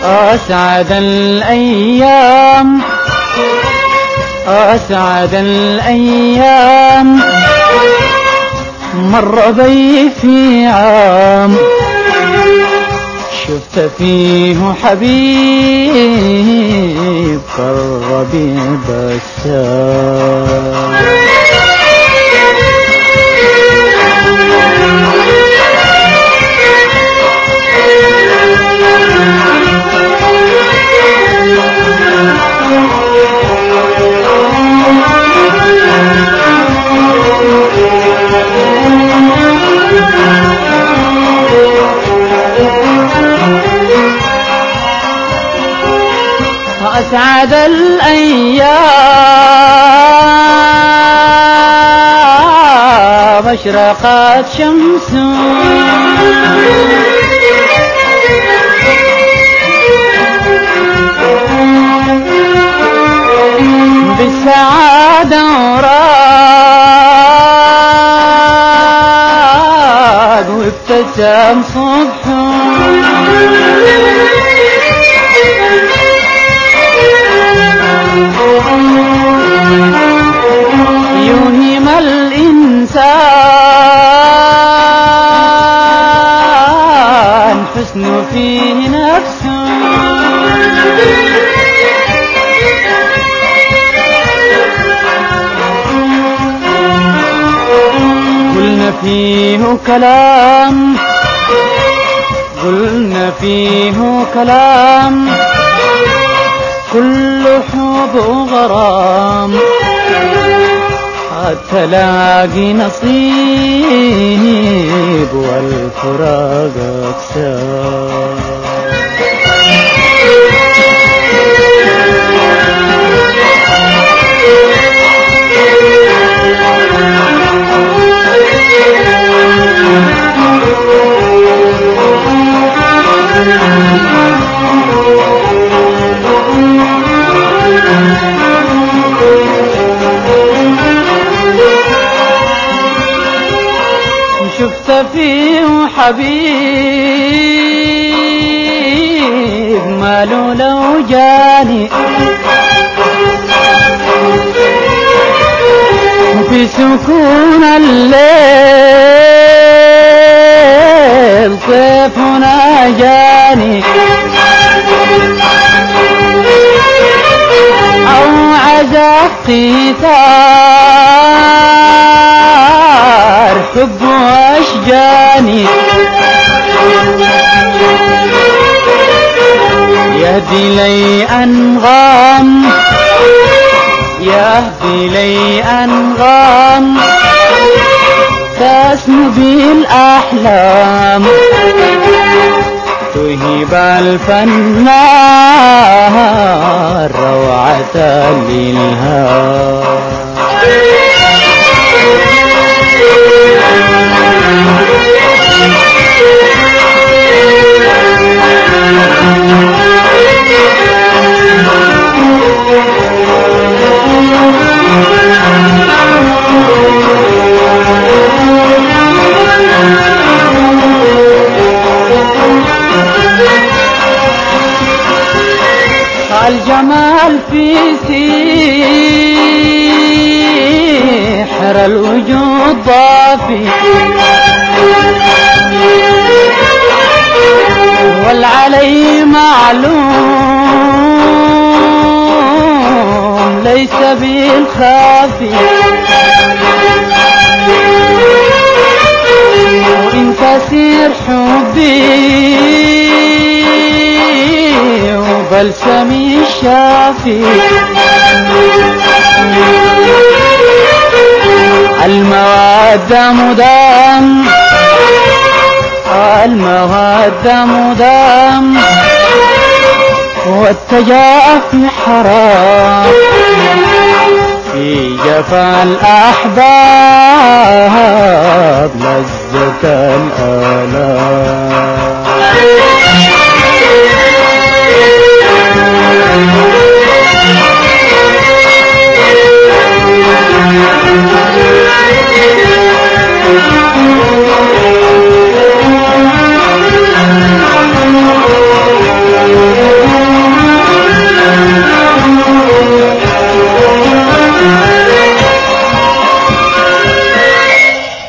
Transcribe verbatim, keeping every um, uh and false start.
أسعد الأيام أسعد الأيام مر بي في عام شفت فيه حبيب كالربيع بسام. أسعد الأيام أشرقت شمس بالسعادة وراد وابتسم صبح يوهم الإنسان حسن فيه نفسه قلنا فيه كلام قلنا فيه كلام كل حب وغرام حتى لاقي نصيب والفراق أقسام. شفت فيه حبيب ماله لو جاني في سكون الليل طيف ناجاني أو عزف قيثار حب واشجاني يهدي لي أنغام يهدي لي أنغام تسمو بالأحلام تهيب الفنان روعة الإلهام. الجمال في سحر الوجود ضافي والعلي معلوم ليس بالخافي وإن تسير حبي وبلسمي الشافي المودة مدام المودة مدام والتجافي حرام في جفا الأحباب